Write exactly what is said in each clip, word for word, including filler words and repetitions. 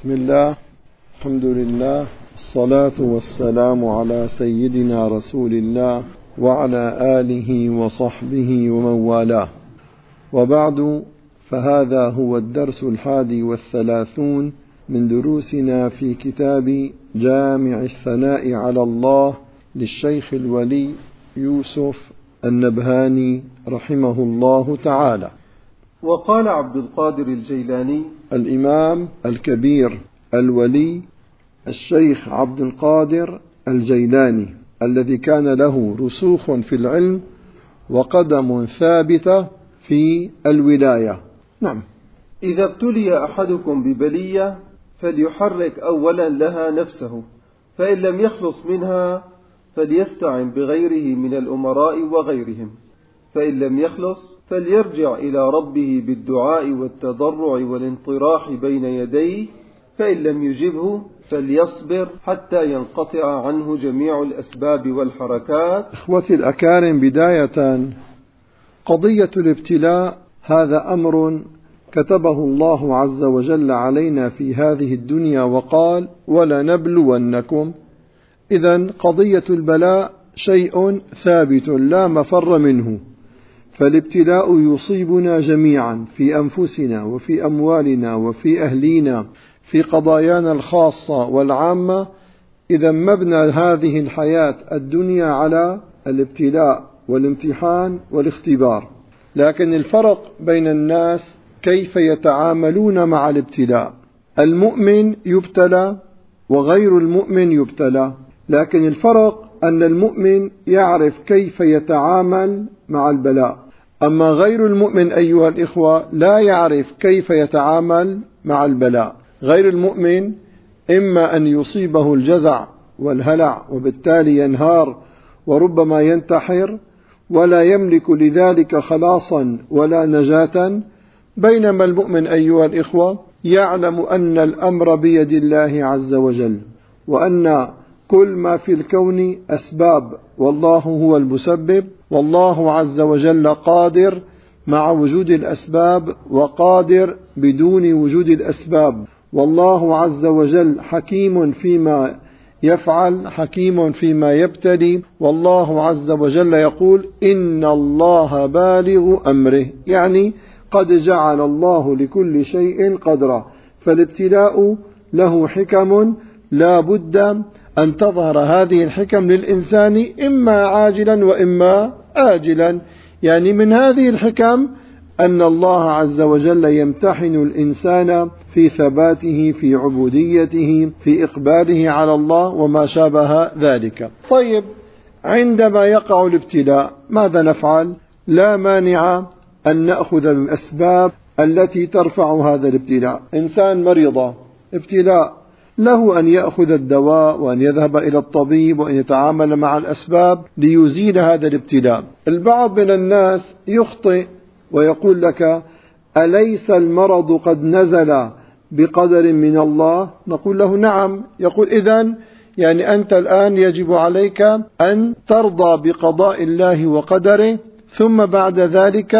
بسم الله، الحمد لله، الصلاة والسلام على سيدنا رسول الله وعلى آله وصحبه ومن والاه، وبعد، فهذا هو الدرس الحادي والثلاثون من دروسنا في كتاب جامع الثناء على الله للشيخ الولي يوسف النبهاني رحمه الله تعالى. وقال عبد القادر الجيلاني الإمام الكبير الولي الشيخ عبد القادر الجيلاني الذي كان له رسوخ في العلم وقدم ثابتة في الولاية. نعم. إذا ابتلي أحدكم ببلية فليحرك أولا لها نفسه، فإن لم يخلص منها فليستعن بغيره من الأمراء وغيرهم، فإن لم يخلص فليرجع إلى ربه بالدعاء والتضرع والانطراح بين يديه، فإن لم يجبه فليصبر حتى ينقطع عنه جميع الأسباب والحركات. إخوتي الأكارم، بداية قضية الابتلاء هذا أمر كتبه الله عز وجل علينا في هذه الدنيا، وقال ولنبلونكم. إذن قضية البلاء شيء ثابت لا مفر منه، فالابتلاء يصيبنا جميعا في أنفسنا وفي أموالنا وفي أهلينا في قضايانا الخاصة والعامة. إذا مبنى هذه الحياة الدنيا على الابتلاء والامتحان والاختبار، لكن الفرق بين الناس كيف يتعاملون مع الابتلاء. المؤمن يبتلى وغير المؤمن يبتلى، لكن الفرق أن المؤمن يعرف كيف يتعامل مع البلاء، أما غير المؤمن أيها الإخوة لا يعرف كيف يتعامل مع البلاء. غير المؤمن إما أن يصيبه الجزع والهلع وبالتالي ينهار وربما ينتحر ولا يملك لذلك خلاصا ولا نجاة، بينما المؤمن أيها الإخوة يعلم أن الأمر بيد الله عز وجل، وأن كل ما في الكون أسباب والله هو المسبب، والله عز وجل قادر مع وجود الأسباب وقادر بدون وجود الأسباب، والله عز وجل حكيم فيما يفعل حكيم فيما يبتلي، والله عز وجل يقول إن الله بالغ أمره، يعني قد جعل الله لكل شيء قدرا. فالابتلاء له حكم لا بد أن تظهر هذه الحكم للإنسان إما عاجلا وإما آجلا. يعني من هذه الحكم أن الله عز وجل يمتحن الإنسان في ثباته في عبوديته في إقباله على الله وما شابه ذلك. طيب، عندما يقع الابتلاء ماذا نفعل؟ لا مانع أن نأخذ بالأسباب التي ترفع هذا الابتلاء. إنسان مريض ابتلاء، له أن يأخذ الدواء وأن يذهب إلى الطبيب وأن يتعامل مع الأسباب ليزيل هذا الابتلاء. البعض من الناس يخطئ ويقول لك أليس المرض قد نزل بقدر من الله؟ نقول له نعم. يقول إذن يعني أنت الآن يجب عليك أن ترضى بقضاء الله وقدره، ثم بعد ذلك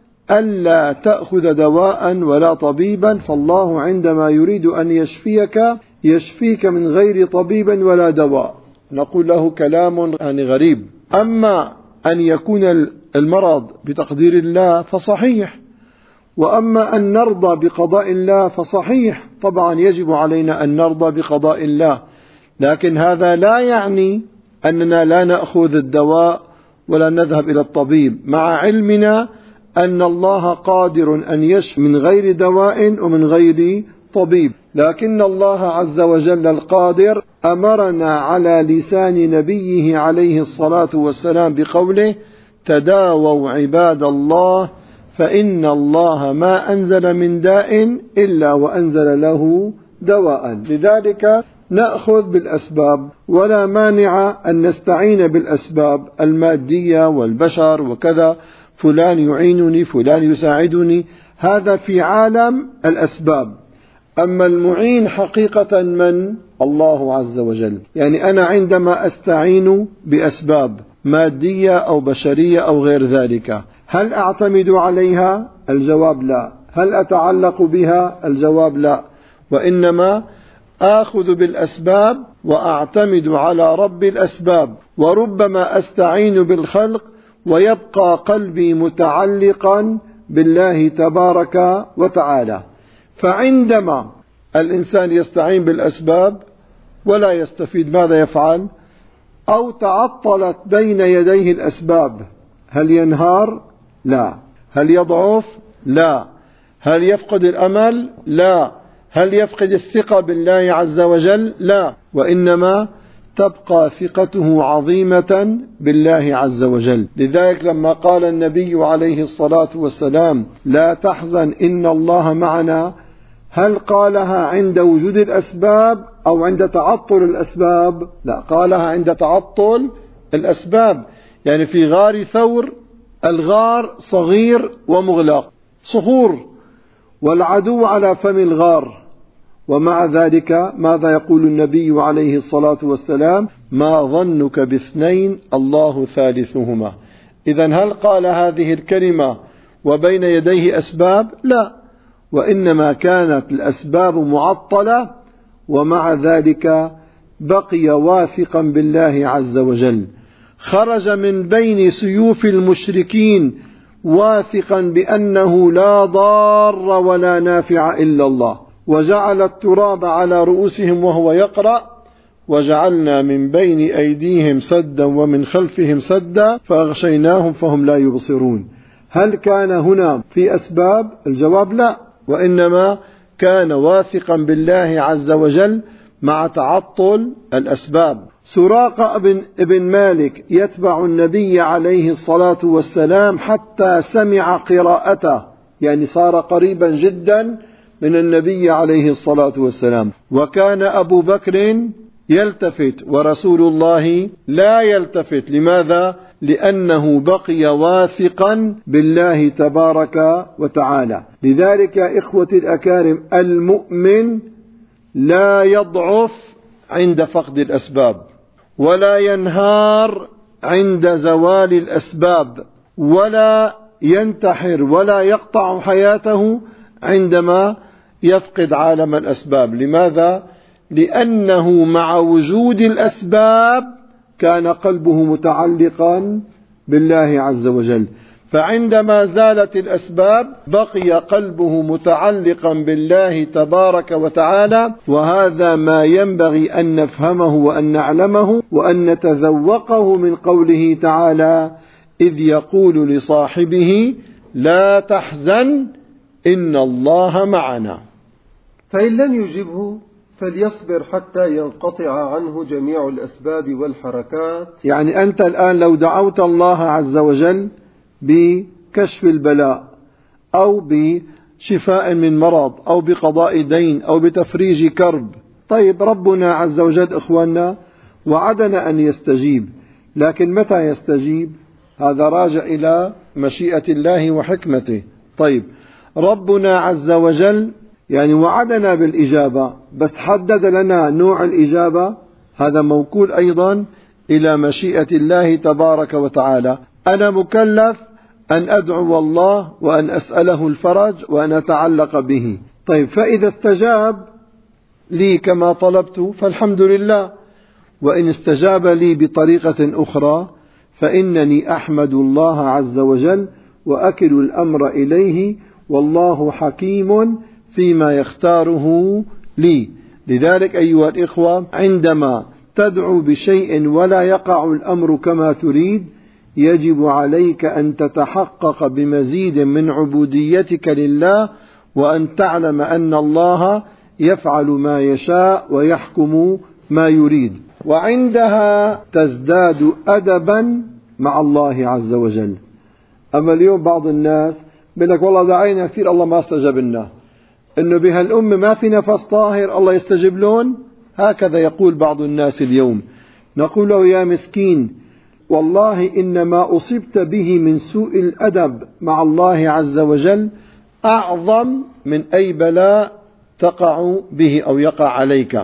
ألا تأخذ دواء ولا طبيبا، فالله عندما يريد أن يشفيك يشفيك من غير طبيب ولا دواء. نقول له كلام يعني غريب. أما أن يكون المرض بتقدير الله فصحيح، وأما أن نرضى بقضاء الله فصحيح، طبعا يجب علينا أن نرضى بقضاء الله، لكن هذا لا يعني أننا لا نأخذ الدواء ولا نذهب إلى الطبيب، مع علمنا أن الله قادر أن يشفي من غير دواء ومن غير طبيب، لكن الله عز وجل القادر أمرنا على لسان نبيه عليه الصلاة والسلام بقوله تداووا عباد الله فإن الله ما أنزل من داء إلا وأنزل له دواء. لذلك نأخذ بالأسباب، ولا مانع أن نستعين بالأسباب المادية والبشر وكذا، فلان يعينني فلان يساعدني، هذا في عالم الأسباب. أما المعين حقيقة من؟ الله عز وجل. يعني أنا عندما أستعين بأسباب مادية أو بشرية أو غير ذلك، هل أعتمد عليها؟ الجواب لا. هل أتعلق بها؟ الجواب لا. وإنما آخذ بالأسباب وأعتمد على رب الأسباب، وربما أستعين بالخلق ويبقى قلبي متعلقا بالله تبارك وتعالى. فعندما الإنسان يستعين بالأسباب ولا يستفيد، ماذا يفعل؟ أو تعطلت بين يديه الأسباب، هل ينهار؟ لا. هل يضعف؟ لا. هل يفقد الأمل؟ لا. هل يفقد الثقة بالله عز وجل؟ لا. وإنما تبقى ثقته عظيمة بالله عز وجل. لذلك لما قال النبي عليه الصلاة والسلام لا تحزن إن الله معنا، هل قالها عند وجود الأسباب أو عند تعطل الأسباب؟ لا، قالها عند تعطل الأسباب. يعني في غار ثور، الغار صغير ومغلق، صخور، والعدو على فم الغار، ومع ذلك ماذا يقول النبي عليه الصلاة والسلام؟ ما ظنك باثنين الله ثالثهما. إذن هل قال هذه الكلمة وبين يديه أسباب؟ لا، وإنما كانت الأسباب معطلة، ومع ذلك بقي واثقا بالله عز وجل. خرج من بين سيوف المشركين واثقا بأنه لا ضار ولا نافع إلا الله، وجعل التراب على رؤوسهم وهو يقرأ وجعلنا من بين أيديهم سدا ومن خلفهم سدا فأغشيناهم فهم لا يبصرون. هل كان هنا في أسباب؟ الجواب لا، وإنما كان واثقا بالله عز وجل مع تعطل الأسباب. سراقة بن ابن مالك يتبع النبي عليه الصلاة والسلام حتى سمع قراءته، يعني صار قريبا جدا من النبي عليه الصلاة والسلام. وكان أبو بكر يلتفت ورسول الله لا يلتفت. لماذا؟ لأنه بقي واثقا بالله تبارك وتعالى. لذلك يا إخوتي الأكارم، المؤمن لا يضعف عند فقد الأسباب، ولا ينهار عند زوال الأسباب، ولا ينتحر ولا يقطع حياته عندما يفقد عالم الأسباب. لماذا؟ لأنه مع وجود الأسباب كان قلبه متعلقا بالله عز وجل، فعندما زالت الأسباب بقي قلبه متعلقا بالله تبارك وتعالى. وهذا ما ينبغي أن نفهمه وأن نعلمه وأن نتذوقه من قوله تعالى إذ يقول لصاحبه لا تحزن إن الله معنا. فإن لم يجبه فليصبر حتى ينقطع عنه جميع الأسباب والحركات. يعني أنت الآن لو دعوت الله عز وجل بكشف البلاء أو بشفاء من مرض أو بقضاء دين أو بتفريج كرب، طيب ربنا عز وجل إخواننا وعدنا أن يستجيب، لكن متى يستجيب؟ هذا راجع إلى مشيئة الله وحكمته. طيب ربنا عز وجل يعني وعدنا بالإجابة، بس حدد لنا نوع الإجابة، هذا موكول أيضا إلى مشيئة الله تبارك وتعالى. أنا مكلف أن أدعو الله وأن أسأله الفرج وأن أتعلق به. طيب فإذا استجاب لي كما طلبت فالحمد لله، وإن استجاب لي بطريقة أخرى فإنني أحمد الله عز وجل وأكل الأمر إليه، والله حكيم فيما يختاره لي. لذلك أيها الإخوة، عندما تدعو بشيء ولا يقع الأمر كما تريد يجب عليك أن تتحقق بمزيد من عبوديتك لله، وأن تعلم أن الله يفعل ما يشاء ويحكم ما يريد، وعندها تزداد أدبا مع الله عز وجل. أما اليوم بعض الناس بيقول لك والله دعينا كثير الله ما استجاب لنا، إنه بهالأمة ما في نفس طاهر الله يستجيب لهم. هكذا يقول بعض الناس اليوم. نقول له يا مسكين، والله إنما أصبت به من سوء الأدب مع الله عز وجل أعظم من أي بلاء تقع به أو يقع عليك،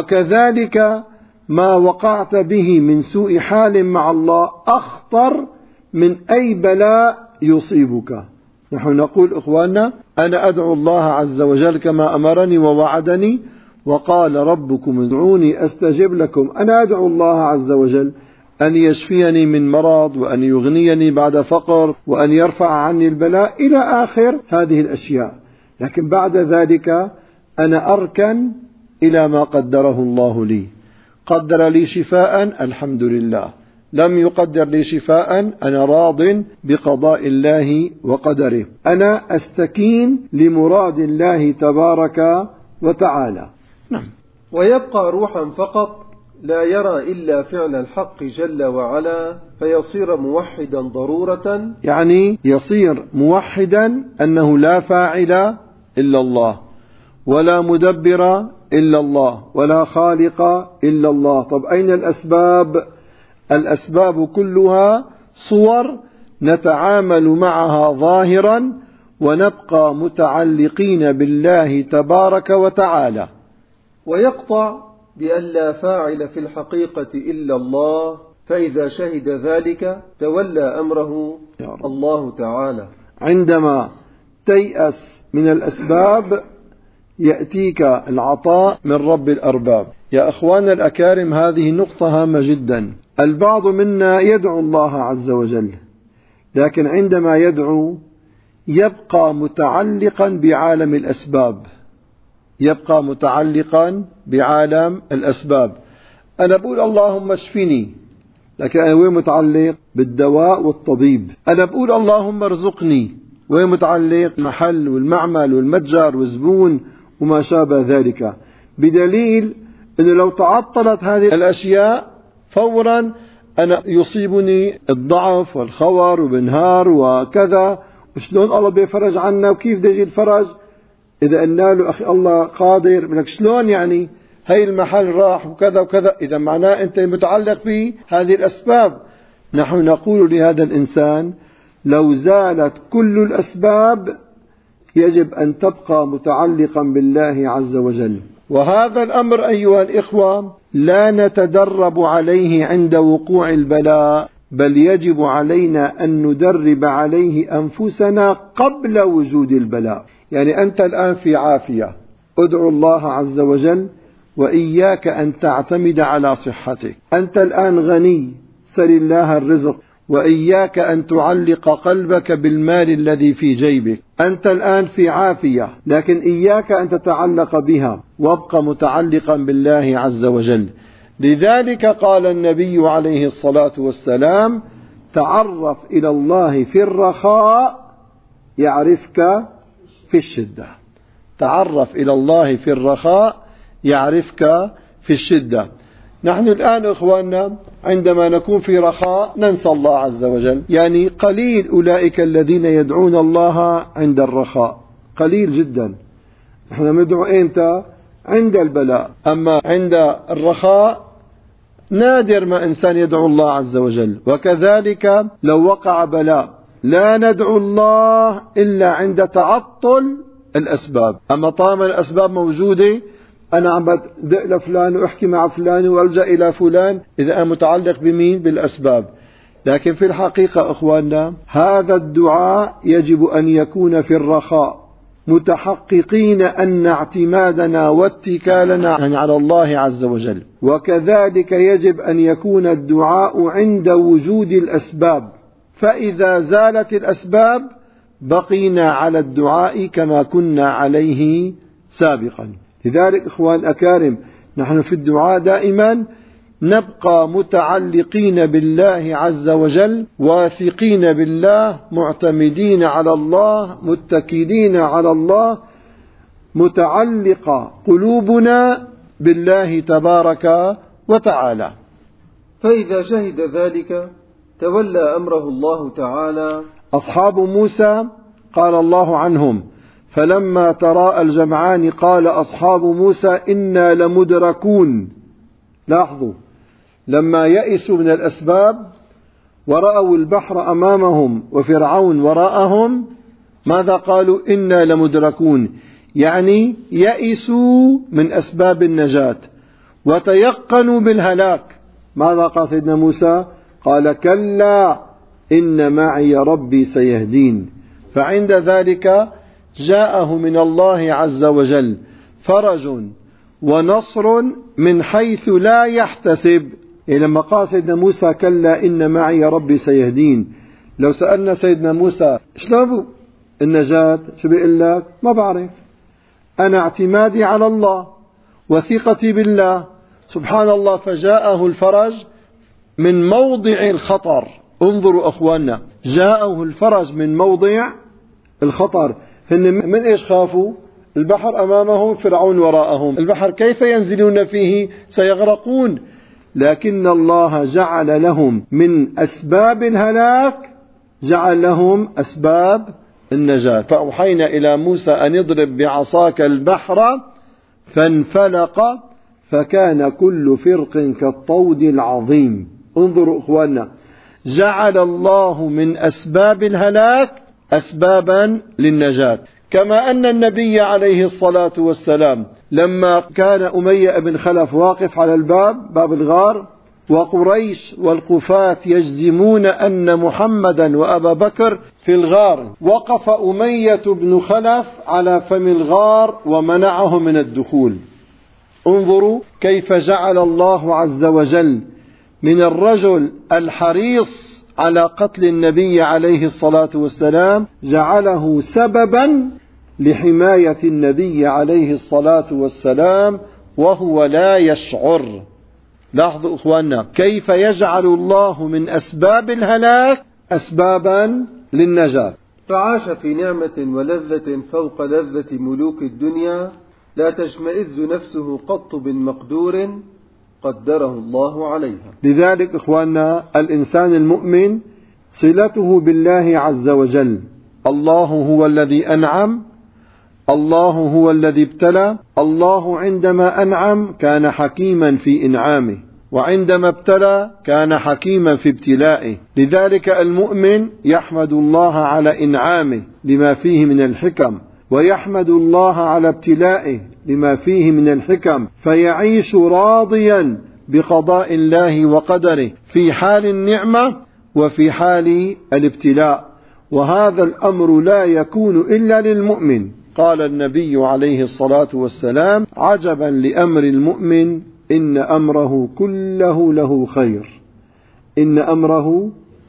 وكذلك ما وقعت به من سوء حال مع الله أخطر من أي بلاء يصيبك. نحن نقول إخواننا أنا أدعو الله عز وجل كما أمرني ووعدني، وقال ربكم ادعوني أستجب لكم. أنا أدعو الله عز وجل أن يشفيني من مرض، وأن يغنيني بعد فقر، وأن يرفع عني البلاء إلى آخر هذه الأشياء. لكن بعد ذلك أنا أركن إلى ما قدره الله لي. قدر لي شفاء الحمد لله، لم يقدر لي شفاء أنا راض بقضاء الله وقدره. أنا أستكين لمراد الله تبارك وتعالى. نعم. ويبقى روحا فقط لا يرى إلا فعل الحق جل وعلا، فيصير موحدا ضرورة. يعني يصير موحدا أنه لا فاعل إلا الله، ولا مدبر إلا الله، ولا خالق إلا الله. طب أين الأسباب؟ الأسباب كلها صور نتعامل معها ظاهرا، ونبقى متعلقين بالله تبارك وتعالى. ويقطع بأن لا فاعل في الحقيقة إلا الله، فإذا شهد ذلك تولى أمره الله تعالى. عندما تيأس من الأسباب يأتيك العطاء من رب الأرباب. يا أخواننا الأكارم، هذه نقطة هامة جدا. البعض منا يدعو الله عز وجل، لكن عندما يدعو يبقى متعلقا بعالم الأسباب، يبقى متعلقا بعالم الأسباب. أنا بقول اللهم اشفني، لكن أنا وين متعلق؟ بالدواء والطبيب. أنا بقول اللهم ارزقني، وين متعلق؟ المحل والمعمل والمتجر والزبون وما شابه ذلك. بدليل أنه لو تعطلت هذه الأشياء فورا أنا يصيبني الضعف والخور وبنهار وكذا. وشلون الله بيفرج عنا؟ وكيف بده يجي الفرج؟ إذا قلنا له أخي الله قادر، منك شلون يعني؟ هاي المحل راح وكذا وكذا. إذا معناه أنت متعلق بهذه الأسباب. نحن نقول لهذا الإنسان لو زالت كل الأسباب يجب أن تبقى متعلقا بالله عز وجل. وهذا الأمر أيها الإخوة لا نتدرب عليه عند وقوع البلاء، بل يجب علينا أن ندرب عليه أنفسنا قبل وجود البلاء. يعني أنت الآن في عافية، ادعو الله عز وجل وإياك أن تعتمد على صحتك. أنت الآن غني، سل الله الرزق، وإياك أن تعلق قلبك بالمال الذي في جيبك. أنت الآن في عافية، لكن إياك أن تتعلق بها، وابقى متعلقا بالله عز وجل. لذلك قال النبي عليه الصلاة والسلام: تعرف إلى الله في الرخاء يعرفك في الشدة. تعرف إلى الله في الرخاء يعرفك في الشدة. نحن الآن إخواننا عندما نكون في رخاء ننسى الله عز وجل. يعني قليل أولئك الذين يدعون الله عند الرخاء، قليل جدا. نحن ندعو إمتى؟ عند البلاء. أما عند الرخاء نادر ما إنسان يدعو الله عز وجل. وكذلك لو وقع بلاء لا ندعو الله إلا عند تعطل الأسباب. أما طالما الأسباب موجودة، أنا عم بدق لفلان وأحكي مع فلان وألجأ إلى فلان، إذا أنا متعلق بمين؟ بالأسباب. لكن في الحقيقة إخواننا هذا الدعاء يجب أن يكون في الرخاء، متحققين أن اعتمادنا واتكالنا على الله عز وجل. وكذلك يجب أن يكون الدعاء عند وجود الأسباب، فإذا زالت الأسباب بقينا على الدعاء كما كنا عليه سابقا. لذلك إخوان أكارم، نحن في الدعاء دائما نبقى متعلقين بالله عز وجل، واثقين بالله، معتمدين على الله، متكلين على الله، متعلقة قلوبنا بالله تبارك وتعالى. فإذا شهد ذلك تولى أمره الله تعالى. أصحاب موسى قال الله عنهم: فلما تراءى الجمعان قال أصحاب موسى إنا لمدركون. لاحظوا، لما يئسوا من الأسباب ورأوا البحر أمامهم وفرعون وراءهم ماذا قالوا؟ إنا لمدركون. يعني يئسوا من أسباب النجاة وتيقنوا بالهلاك. ماذا قال سيدنا موسى؟ قال: كلا إن معي ربي سيهدين. فعند ذلك جاءه من الله عز وجل فرج ونصر من حيث لا يحتسب. لما قال سيدنا موسى كلا إن معي ربي سيهدين، لو سألنا سيدنا موسى شلون النجاة شو بيقول لك؟ ما بعرف، أنا اعتمادي على الله وثقتي بالله. سبحان الله، فجاءه الفرج من موضع الخطر. انظروا أخواننا، جاءه الفرج من موضع الخطر. هن من إيش خافوا؟ البحر أمامهم، فرعون وراءهم، البحر كيف ينزلون فيه؟ سيغرقون. لكن الله جعل لهم من أسباب الهلاك، جعل لهم أسباب النجاة. فأوحينا إلى موسى أن اضرب بعصاك البحر فانفلق فكان كل فرق كالطود العظيم. انظروا أخواننا، جعل الله من أسباب الهلاك أسبابا للنجاة. كما أن النبي عليه الصلاة والسلام لما كان أمية بن خلف واقف على الباب، باب الغار، وقريش والقفاة يجزمون أن محمدا وأبا بكر في الغار، وقف أمية بن خلف على فم الغار ومنعه من الدخول. انظروا كيف جعل الله عز وجل من الرجل الحريص على قتل النبي عليه الصلاة والسلام، جعله سببا لحماية النبي عليه الصلاة والسلام وهو لا يشعر. لاحظوا أخواننا كيف يجعل الله من أسباب الهلاك أسبابا للنجاة. فعاش في نعمة ولذة فوق لذة ملوك الدنيا، لا تشمئز نفسه قط بمقدور قدره الله عليها. لذلك إخواننا الإنسان المؤمن صلته بالله عز وجل. الله هو الذي أنعم، الله هو الذي ابتلى. الله عندما أنعم كان حكيما في إنعامه، وعندما ابتلى كان حكيما في ابتلائه. لذلك المؤمن يحمد الله على إنعامه لما فيه من الحكم، ويحمد الله على ابتلائه لما فيه من الحكم، فيعيش راضيا بقضاء الله وقدره في حال النعمة وفي حال الابتلاء. وهذا الأمر لا يكون إلا للمؤمن. قال النبي عليه الصلاة والسلام: عجبا لأمر المؤمن إن أمره كله له خير، إن أمره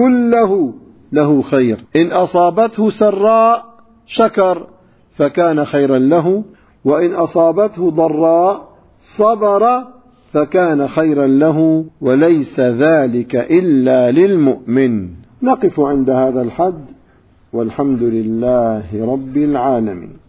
كله له خير، إن أصابته سراء شكر فكان خيرا له، وإن أصابته ضراء صبر فكان خيرا له، وليس ذلك إلا للمؤمن. نقف عند هذا الحد، والحمد لله رب العالمين.